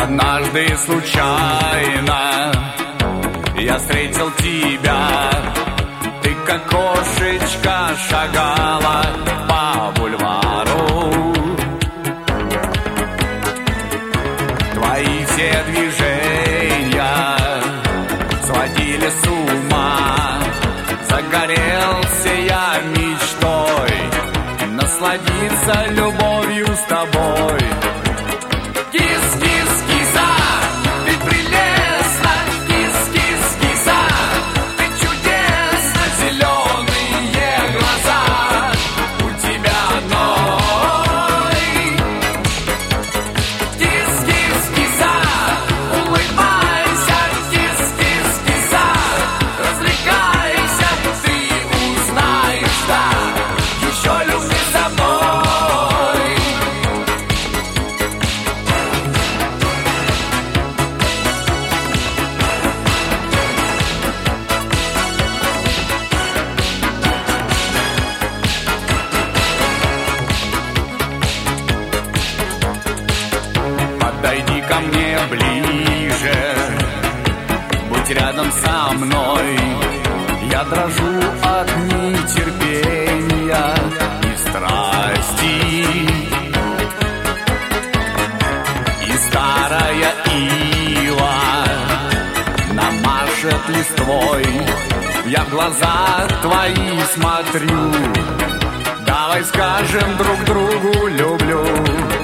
Однажды случайно я встретил тебя. Ты как кошечка шагала по бульвару. Твои все движения сводили с ума. Загорелся я мечтой насладиться любовью с тобой. Кис-кис-киса, ты прелестна, кис-кис-киса, ты чудесна, зеленые глаза у тебя одной. Кис-кис-киса, улыбайся, кис-кис-киса, развлекайся, ты узнаешь, да, еще любви со мной. Подойди ко мне ближе, будь рядом со мной. Я дрожу от нетерпения и страсти. И старая ива намашет листвой. Я в глаза твои смотрю. Давай скажем друг другу люблю.